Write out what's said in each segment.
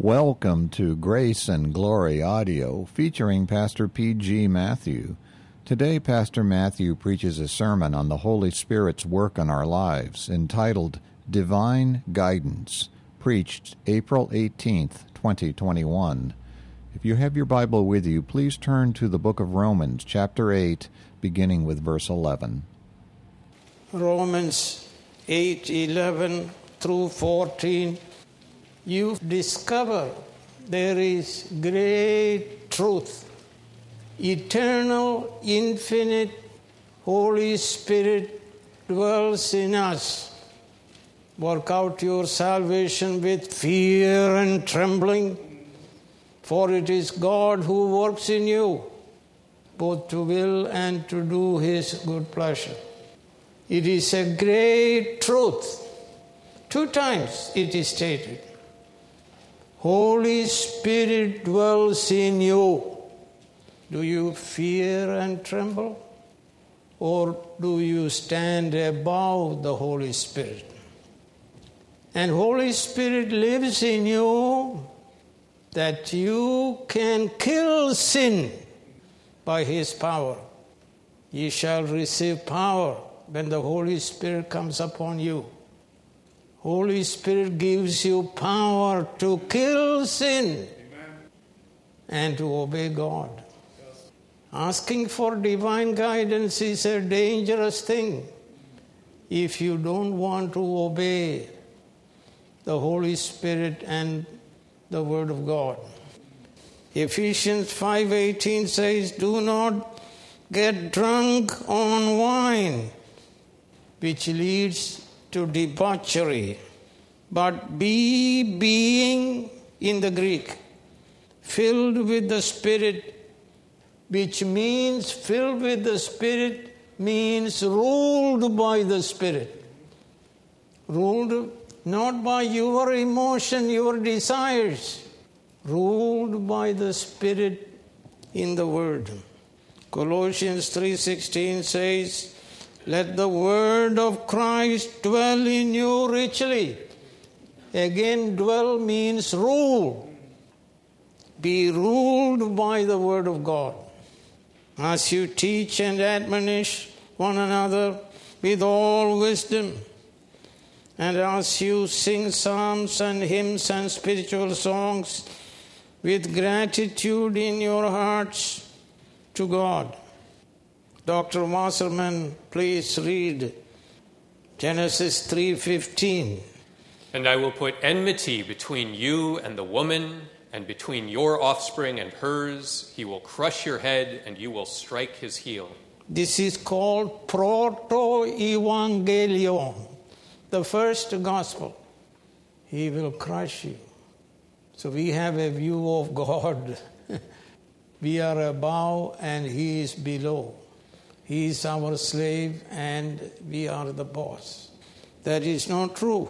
Welcome to Grace and Glory Audio, featuring Pastor P.G. Matthew. Today, Pastor Matthew preaches a sermon on the Holy Spirit's work in our lives, entitled Divine Guidance, preached April 18th, 2021. If you have your Bible with you, please turn to the book of Romans, chapter 8, beginning with verse 11. Romans 8:11 through 14. You discover there is great truth. Eternal, infinite, Holy Spirit dwells in us. Work out your salvation with fear and trembling, for it is God who works in you, both to will and to do His good pleasure. It is a great truth. 2 times it is stated. Holy Spirit dwells in you. Do you fear and tremble? Or do you stand above the Holy Spirit? And Holy Spirit lives in you that you can kill sin by His power. Ye shall receive power when the Holy Spirit comes upon you. Holy Spirit gives you power to kill sin. Amen. And to obey God. Yes. Asking for divine guidance is a dangerous thing if you don't want to obey the Holy Spirit and the Word of God. Ephesians 5:18 says, "Do not get drunk on wine, which leads to debauchery, but being in the Greek, filled with the Spirit," which means filled with the Spirit means ruled by the Spirit. Ruled not by your emotion, your desires, ruled by the Spirit in the Word. Colossians 3:16 says, "Let the word of Christ dwell in you richly." Again, dwell means rule. Be ruled by the word of God. As you teach and admonish one another with all wisdom, and as you sing psalms and hymns and spiritual songs with gratitude in your hearts to God. Dr. Wasserman, please read Genesis 3:15. "And I will put enmity between you and the woman, and between your offspring and hers. He will crush your head, and you will strike his heel." This is called proto-evangelion, the first gospel. He will crush you. So we have a view of God. We are above and He is below. He is our slave and we are the boss. That is not true.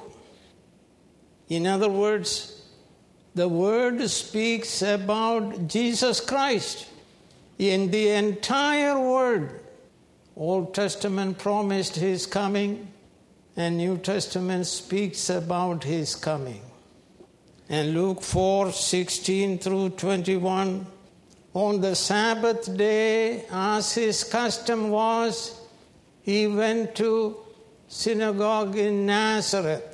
In other words, the Word speaks about Jesus Christ. In the entire Word, Old Testament promised His coming, and New Testament speaks about His coming. And Luke 4:16 through 21, on the Sabbath day, as His custom was, He went to synagogue in Nazareth.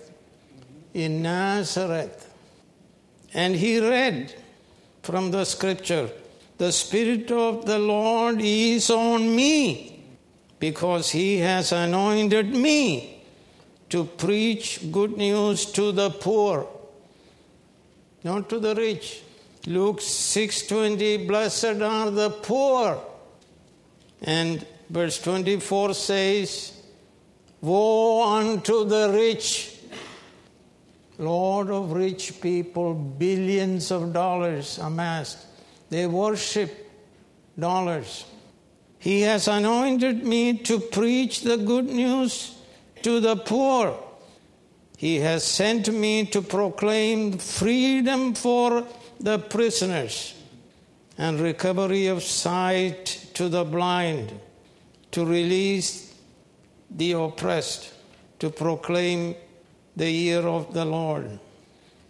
And He read from the scripture, "The Spirit of the Lord is on me, because He has anointed me to preach good news to the poor," not to the rich. Luke 6:20, "Blessed are the poor." And verse 24 says, "Woe unto the rich." Lord of rich people, billions of dollars amassed. They worship dollars. "He has anointed me to preach the good news to the poor. He has sent me to proclaim freedom for the prisoners and recovery of sight to the blind, to release the oppressed, to proclaim the year of the Lord."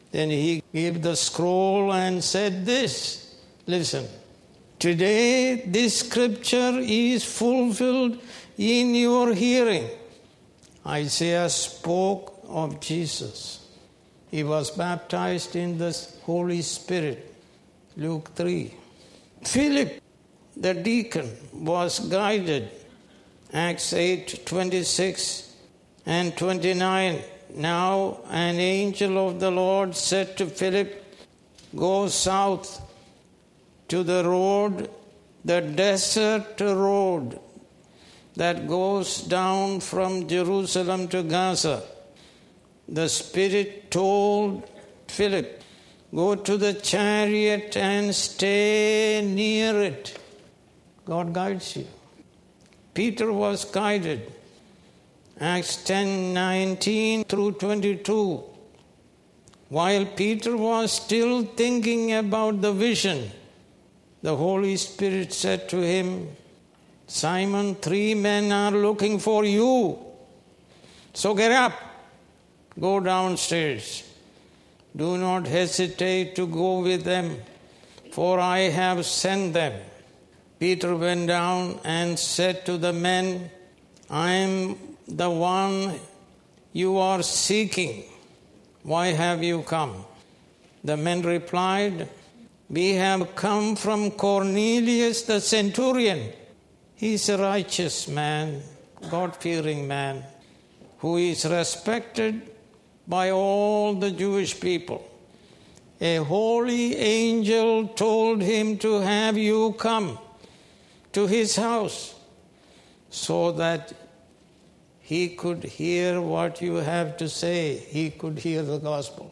Then he gave the scroll and said this, listen, today this scripture is fulfilled in your hearing. Isaiah spoke of Jesus. He was baptized in the Holy Spirit. Luke 3. Philip, the deacon, was guided. Acts 8:26 and 29. Now an angel of the Lord said to Philip, go south to the road, the desert road that goes down from Jerusalem to Gaza. The Spirit told Philip, go to the chariot and stay near it. God guides you. Peter was guided. Acts 10:19 through 22. While Peter was still thinking about the vision, the Holy Spirit said to him, Simon, 3 men are looking for you. So get up, go downstairs. Do not hesitate to go with them, for I have sent them. Peter went down and said to the men, I am the one you are seeking. Why have you come? The men replied, we have come from Cornelius the centurion. He is a righteous man, God-fearing man, who is respected by all the Jewish people. A holy angel told him to have you come to his house so that he could hear what you have to say. He could hear the gospel.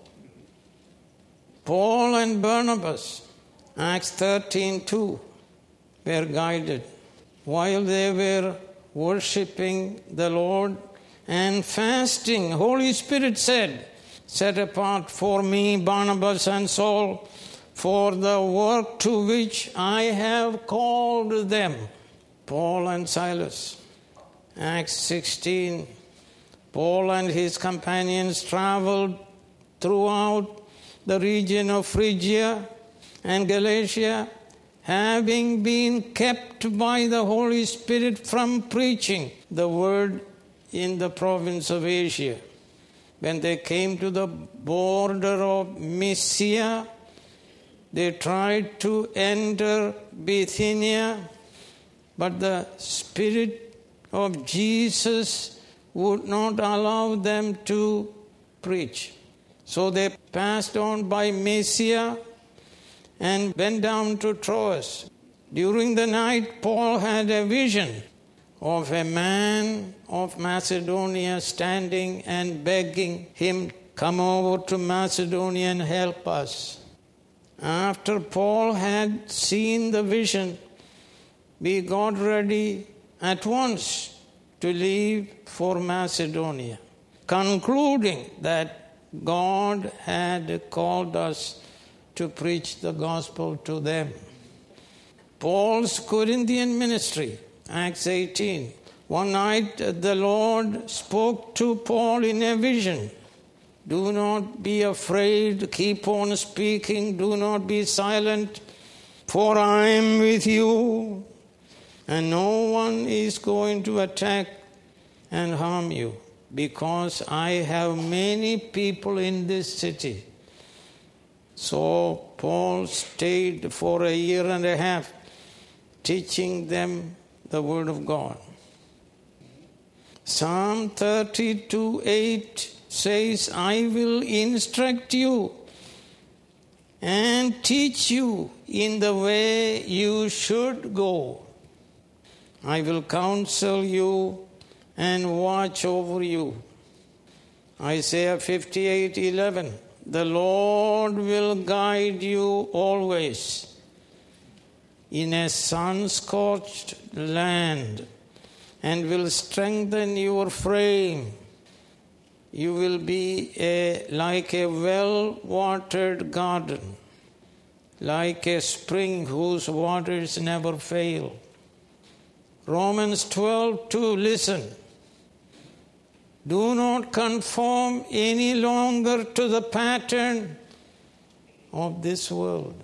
Paul and Barnabas, Acts 13:2, were guided. While they were worshiping the Lord and fasting, Holy Spirit said, set apart for me Barnabas and Saul for the work to which I have called them. Paul and Silas. Acts 16. Paul and his companions traveled throughout the region of Phrygia and Galatia, having been kept by the Holy Spirit from preaching the word in the province of Asia. When they came to the border of Mysia, they tried to enter Bithynia, but the Spirit of Jesus would not allow them to preach. So they passed on by Mysia and went down to Troas. During the night, Paul had a vision of a man of Macedonia standing and begging him, come over to Macedonia and help us. After Paul had seen the vision, we got ready at once to leave for Macedonia, concluding that God had called us to preach the gospel to them. Paul's Corinthian ministry, Acts 18. One night the Lord spoke to Paul in a vision. Do not be afraid, keep on speaking, do not be silent, for I am with you, and no one is going to attack and harm you, because I have many people in this city. So Paul stayed for 1.5 years, teaching them the word of God. Psalm 32:8 says, I will instruct you and teach you in the way you should go. I will counsel you and watch over you. Isaiah 58:11, the Lord will guide you always. In a sun-scorched land, and will strengthen your frame. You will be like a well-watered garden, like a spring whose waters never fail. Romans 12:2, listen. Do not conform any longer to the pattern of this world.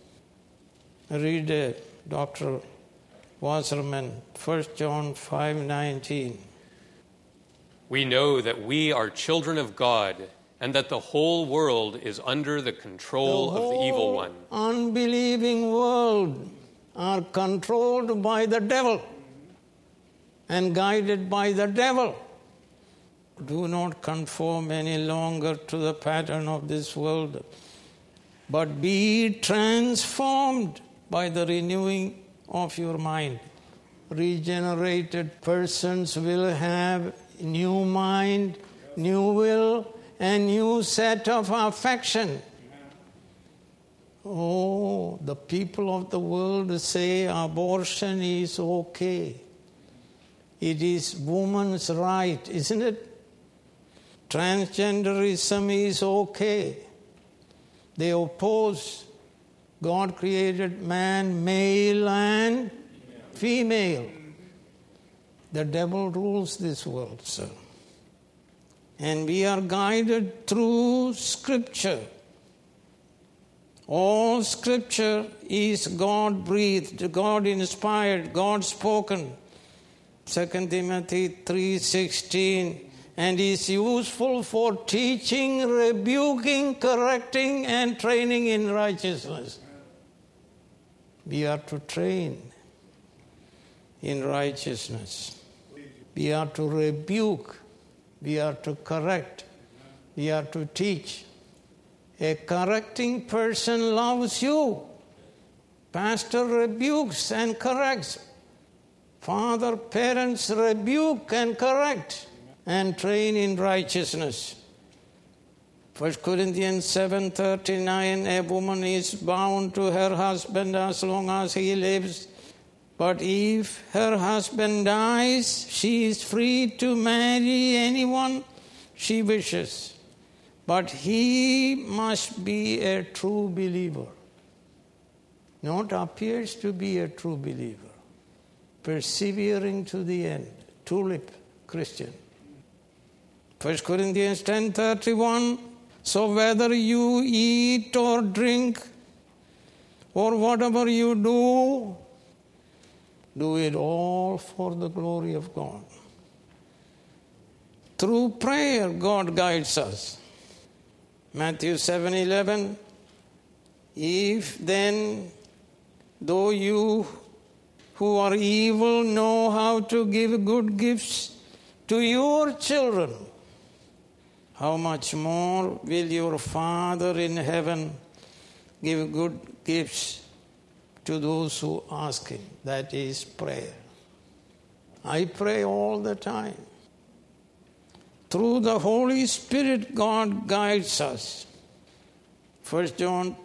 Read Dr. Wasserman, 1 John 5:19. We know that we are children of God, and that the whole world is under the control of the evil one. The whole unbelieving world are controlled by the devil and guided by the devil. Do not conform any longer to the pattern of this world, but be transformed by the renewing of your mind. Regenerated persons will have new mind, new will, and new set of affection. Oh, the people of the world say abortion is okay. It is woman's right, isn't it? Transgenderism is okay. They oppose. God created man, male and female. The devil rules this world, sir. And we are guided through Scripture. All Scripture is God-breathed, God-inspired, God-spoken. 2 Timothy 3:16, and is useful for teaching, rebuking, correcting, and training in righteousness. We are to train in righteousness. We are to rebuke. We are to correct. We are to teach. A correcting person loves you. Pastor rebukes and corrects. Father, parents rebuke and correct and train in righteousness. 1 Corinthians 7:39, a woman is bound to her husband as long as he lives. But if her husband dies, she is free to marry anyone she wishes. But he must be a true believer. Not appears to be a true believer. Persevering to the end. Tulip Christian. 1 Corinthians 10:31, so whether you eat or drink or whatever you do, do it all for the glory of God. Through prayer, God guides us. Matthew 7:11, if then, though you who are evil know how to give good gifts to your children, how much more will your Father in heaven give good gifts to those who ask Him? That is prayer. I pray all the time. Through the Holy Spirit, God guides us. 1 John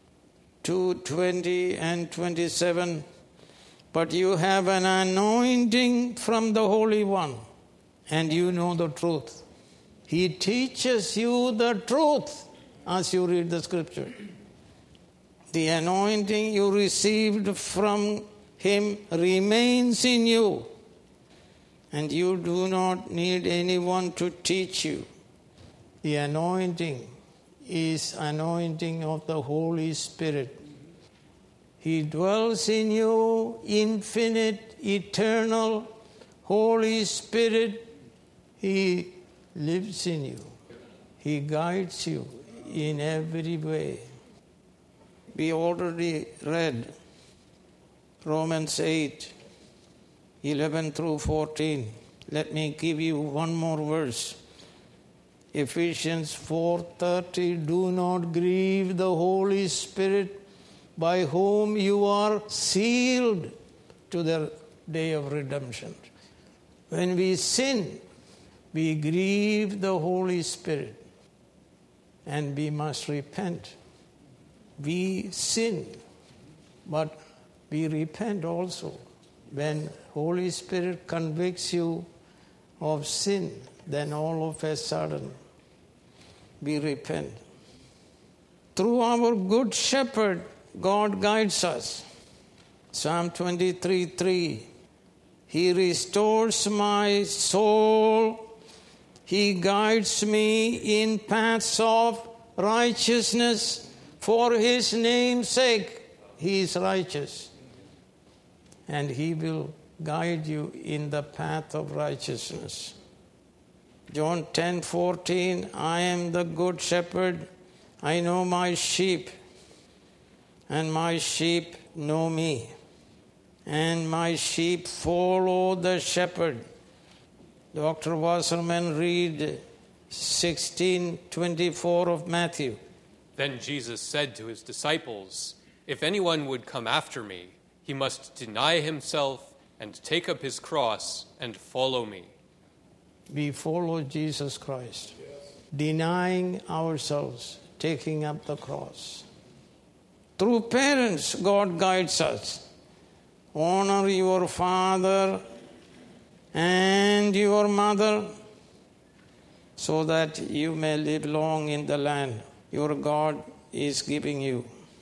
2:20 and 27, but you have an anointing from the Holy One, and you know the truth. He teaches you the truth as you read the Scripture. The anointing you received from Him remains in you, and you do not need anyone to teach you. The anointing is anointing of the Holy Spirit. He dwells in you, infinite, eternal, Holy Spirit. He lives in you. He guides you in every way. We already read Romans 8:11 through 14. Let me give you one more verse. Ephesians 4:30, do not grieve the Holy Spirit by whom you are sealed to the day of redemption. When we sin, we grieve the Holy Spirit, and we must repent. We sin, but we repent also. When Holy Spirit convicts you of sin, then all of a sudden we repent. Through our good shepherd, God guides us. Psalm 23:3, He restores my soul. He guides me in paths of righteousness For his name's sake, he is righteous. And he will guide you in the path of righteousness. John 10:14, I am the good shepherd. I know my sheep, and my sheep know me. And my sheep follow the shepherd. Dr. Wasserman, read 16:24 of Matthew. Then Jesus said to his disciples, if anyone would come after me, he must deny himself and take up his cross and follow me. We follow Jesus Christ, denying ourselves, taking up the cross. Through parents, God guides us. Honor your father and your mother so that you may live long in the land your God is giving you.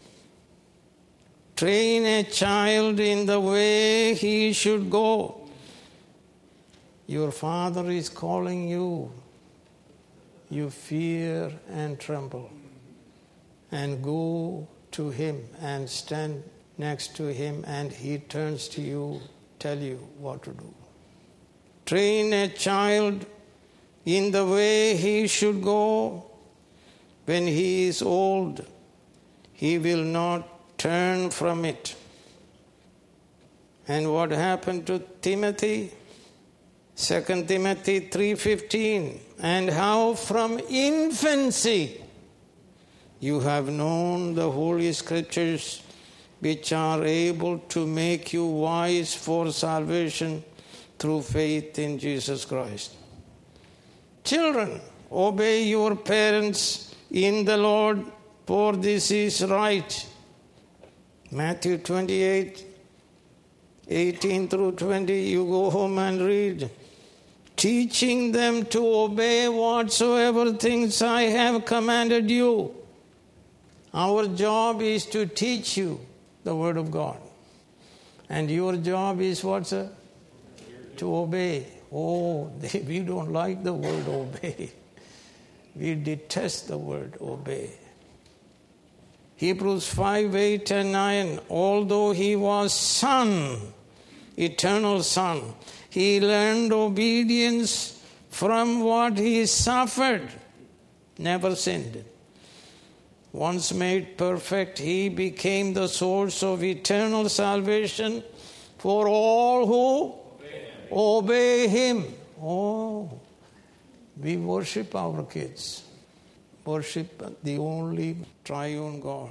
Train a child in the way he should go. Your father is calling you. You fear and tremble. And go to him and stand next to him, and he turns to you, tell you what to do. Train a child in the way he should go. When he is old, he will not turn from it. And what happened to Timothy? 2 Timothy 3:15, and how from infancy you have known the Holy Scriptures, which are able to make you wise for salvation through faith in Jesus Christ. Children, obey your parents in the Lord, for this is right. Matthew 28:18-20, you go home and read. Teaching them to obey whatsoever things I have commanded you. Our job is to teach you the Word of God. And your job is what, sir? To obey. Oh, we don't like the word obey. We detest the word obey. Hebrews 5:8-9, although he was Son, eternal Son, he learned obedience from what he suffered, never sinned. Once made perfect, he became the source of eternal salvation for all who obey him. Oh, we worship our kids. Worship the only triune God.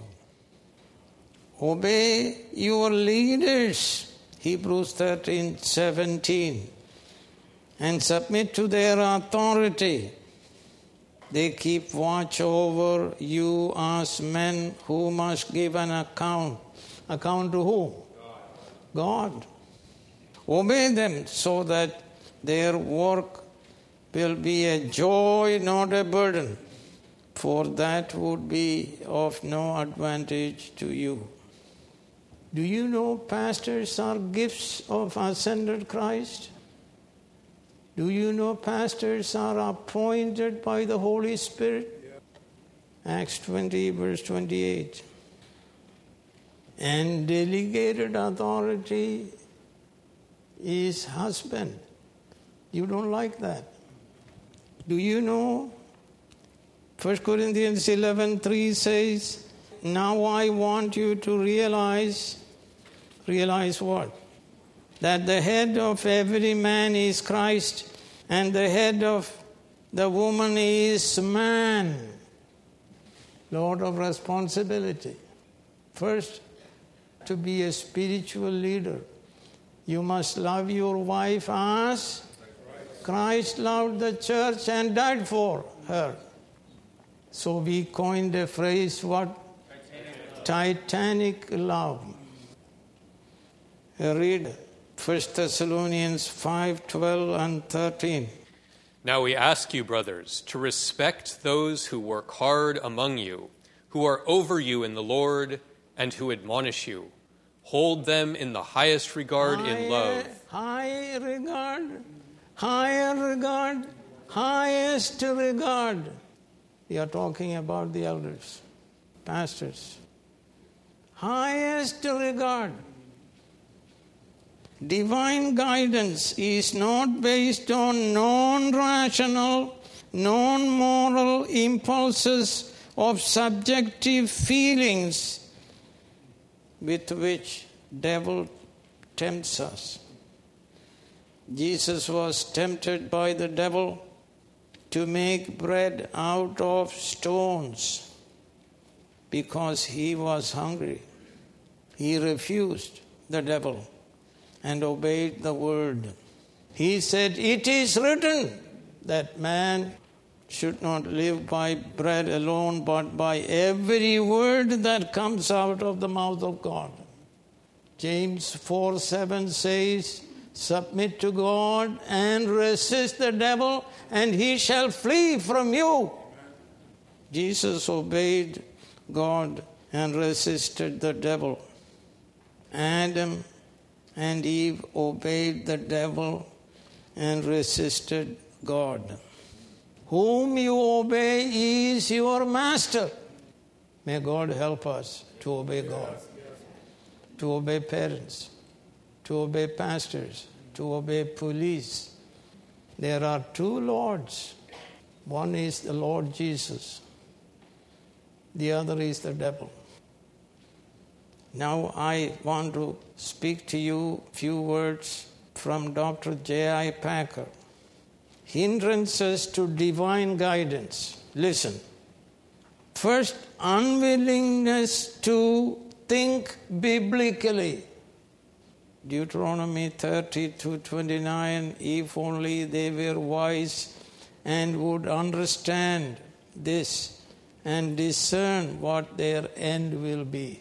Obey your leaders, Hebrews 13:17, and submit to their authority. They keep watch over you as men who must give an account. Account to who? God. Obey them so that their work will be a joy, not a burden, for that would be of no advantage to you. Do you know pastors are gifts of ascended Christ? Do you know pastors are appointed by the Holy Spirit? Yeah. Acts 20:28. And delegated authority is husband. You don't like that. Do you know 1 Corinthians 11:3 says, now I want you to realize what? That the head of every man is Christ, and the head of the woman is man. Lot of responsibility. First, to be a spiritual leader, you must love your wife as Christ loved the church and died for her. So we coined a phrase, what? Titanic love. Read 1 Thessalonians 5:12 and 13. Now we ask you, brothers, to respect those who work hard among you, who are over you in the Lord, and who admonish you. Hold them in the highest regard in love. Higher regard, highest regard. We are talking about the elders. pastors. Highest regard. Divine guidance is not based on non-rational, non-moral impulses of subjective feelings with which devil tempts us. Jesus was tempted by the devil to make bread out of stones because he was hungry. He refused the devil and obeyed the word. He said, "It is written that man should not live by bread alone, but by every word that comes out of the mouth of God." James 4:7 says, "Submit to God and resist the devil, and he shall flee from you." Jesus obeyed God and resisted the devil. Adam and Eve obeyed the devil and resisted God. Whom you obey is your master. May God help us to obey God, to obey parents, to obey pastors, to obey police. There are two Lords. One is the Lord Jesus. The other is the devil. Now I want to speak to you a few words from Dr. J.I. Packer. Hindrances to divine guidance. Listen. First, unwillingness to think biblically. Deuteronomy 30:29, if only they were wise and would understand this and discern what their end will be.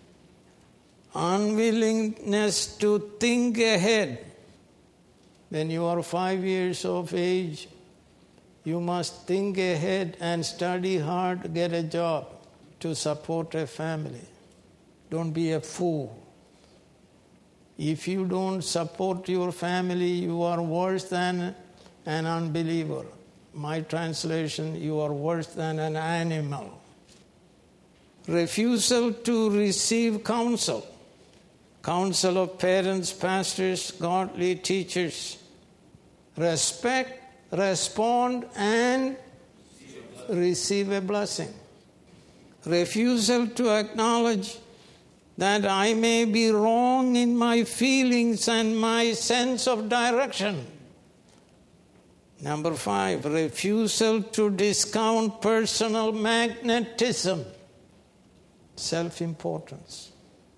Unwillingness to think ahead. When you are 5 years of age, you must think ahead and study hard to get a job to support a family. Don't be a fool. If you don't support your family, you are worse than an unbeliever. My translation, you are worse than an animal. Refusal to receive counsel. Counsel of parents, pastors, godly teachers. Respect, respond, and receive a blessing. Refusal to acknowledge that I may be wrong in my feelings and my sense of direction. Number 5, refusal to discount personal magnetism, self-importance.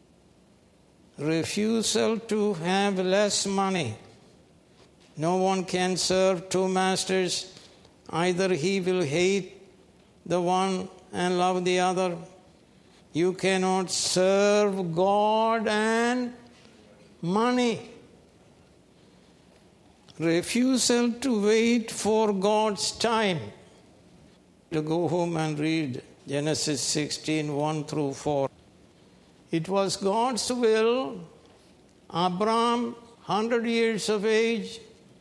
Refusal to have less money. No one can serve two masters. Either he will hate the one and love the other. You cannot serve God and money. Refusal to wait for God's time. To go home and read Genesis 16:1-4. It was God's will. Abraham, 100 years of age.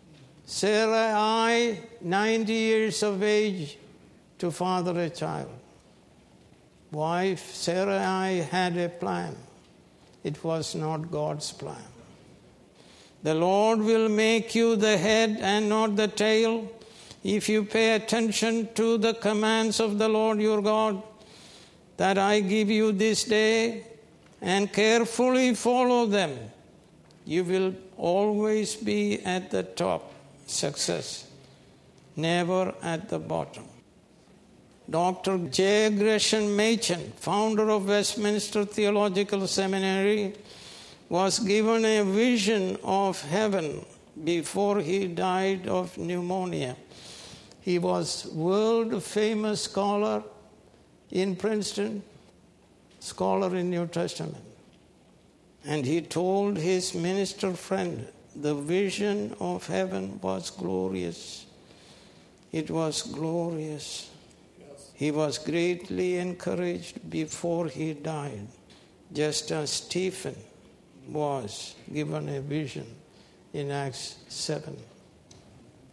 Sarai, 90 years of age, to father a child. Wife Sarai had a plan. It was not God's plan. The Lord will make you the head and not the tail if you pay attention to the commands of the Lord your God that I give you this day and carefully follow them. You will always be at the top, success, never at the bottom. Dr. J. Gresham Machen, founder of Westminster Theological Seminary, was given a vision of heaven before he died of pneumonia. He was world-famous scholar in Princeton, scholar in New Testament. And he told his minister friend, the vision of heaven was glorious. It was glorious. He was greatly encouraged before he died, just as Stephen was given a vision in Acts 7.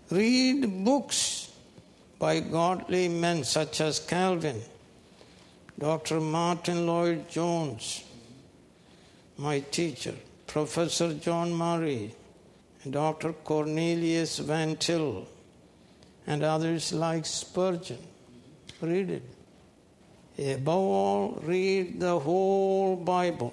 Read books by godly men such as Calvin, Dr. Martin Lloyd Jones, my teacher, Professor John Murray, Dr. Cornelius Van Til, and others like Spurgeon. Read it. Above all, read the whole Bible.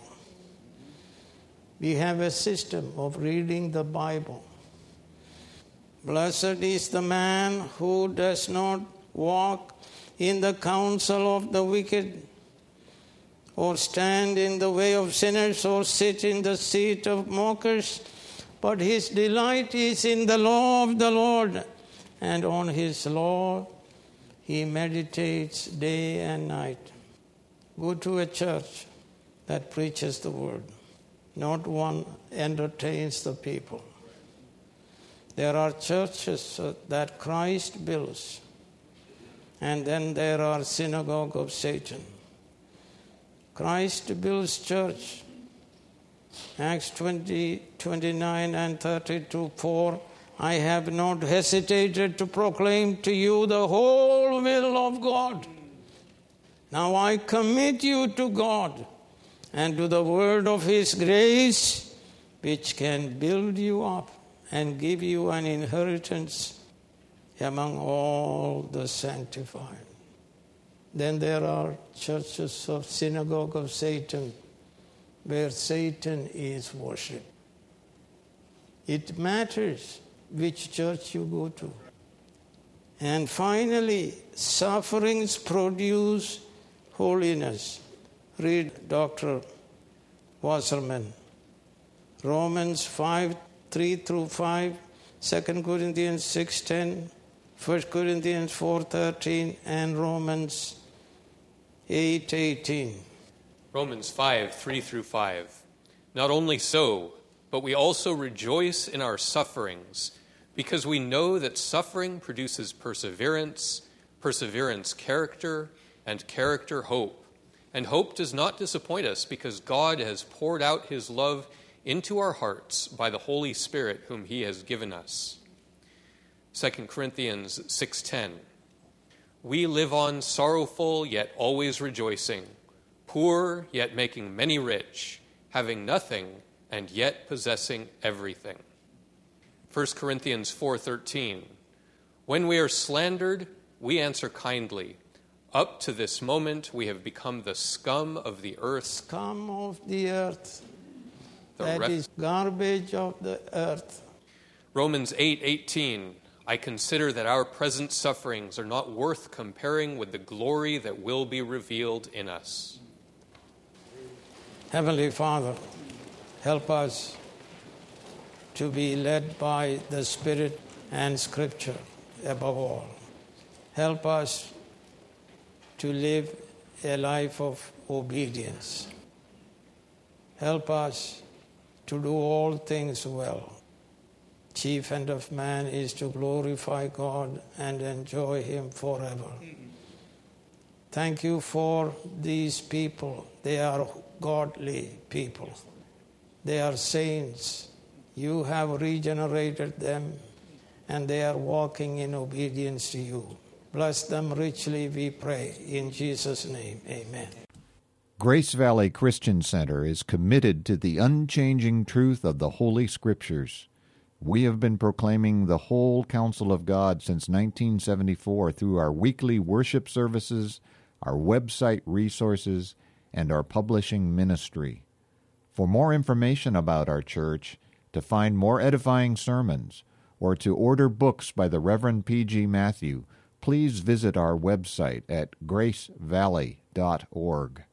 We have a system of reading the Bible. Blessed is the man who does not walk in the counsel of the wicked, or stand in the way of sinners, or sit in the seat of mockers, but his delight is in the law of the Lord, and on his law he meditates day and night. Go to a church that preaches the word. Not one entertains the people. There are churches that Christ builds, and then there are synagogue of Satan. Christ builds church. Acts 20:29 and 32:4. I have not hesitated to proclaim to you the whole will of God. Now I commit you to God and to the word of His grace, which can build you up and give you an inheritance among all the sanctified. Then there are churches of synagogue of Satan, where Satan is worshipped. It matters which church you go to. And finally, sufferings produce holiness. Read Dr. Wasserman. Romans 5:3-5, 2 Corinthians 6:10, 1 Corinthians 4:13, and Romans 8:18. Romans 5:3-5. Not only so, but we also rejoice in our sufferings, because we know that suffering produces perseverance, perseverance character, and character hope. And hope does not disappoint us, because God has poured out His love into our hearts by the Holy Spirit whom He has given us. 2 Corinthians 6:10. We live on sorrowful, yet always rejoicing, poor, yet making many rich, having nothing, and yet possessing everything. 1 Corinthians 4:13. When we are slandered, we answer kindly. Up to this moment, we have become the scum of the earth. Scum of the earth. That is garbage of the earth. Romans 8:18. I consider that our present sufferings are not worth comparing with the glory that will be revealed in us. Heavenly Father, help us to be led by the Spirit and Scripture above all. Help us to live a life of obedience. Help us to do all things well. Chief end of man is to glorify God and enjoy Him forever. Thank you for these people. They are godly people. They are saints. You have regenerated them, and they are walking in obedience to you. Bless them richly, we pray. In Jesus' name, amen. Grace Valley Christian Center is committed to the unchanging truth of the Holy Scriptures. We have been proclaiming the whole counsel of God since 1974 through our weekly worship services, our website resources, and our publishing ministry. For more information about our church, to find more edifying sermons, or to order books by the Reverend P.G. Matthew, please visit our website at gracevalley.org.